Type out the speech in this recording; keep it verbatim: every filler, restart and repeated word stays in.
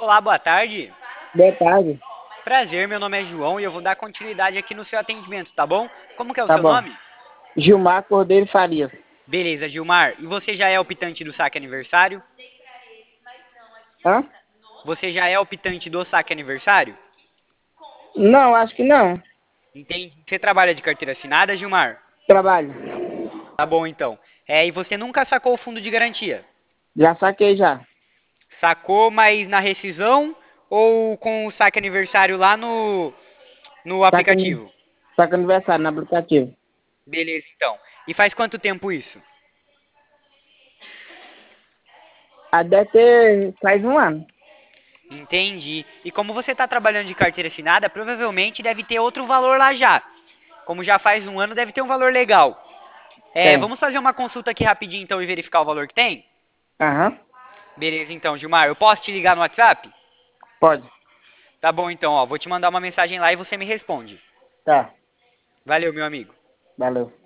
Olá, boa tarde. Boa tarde. Prazer, meu nome é João e eu vou dar continuidade aqui no seu atendimento, tá bom? Como que é o Tá seu bom. nome? Gilmar Cordeiro Farias. Beleza, Gilmar. E você já é optante do saque aniversário? Hã? Você já é optante do saque aniversário? Não, acho que não. Entende? Você trabalha de carteira assinada, Gilmar? Trabalho. Tá bom, então. É, e você nunca sacou o fundo de garantia? Já saquei já. Sacou, mas na rescisão ou com o saque aniversário lá no, no Saca, aplicativo? saca aniversário no aplicativo. Beleza, então. E faz quanto tempo isso? Ah, deve ter faz um ano. Entendi. E como você está trabalhando de carteira assinada, provavelmente deve ter outro valor lá já. Como já faz um ano, deve ter um valor legal. É, Tem. vamos fazer uma consulta aqui rapidinho então e verificar o valor que tem? Aham. Beleza, então, Gilmar. Eu posso te ligar no WhatsApp? Pode. Tá bom, então, ó. Vou te mandar uma mensagem lá e você me responde. Tá. Valeu, meu amigo. Valeu.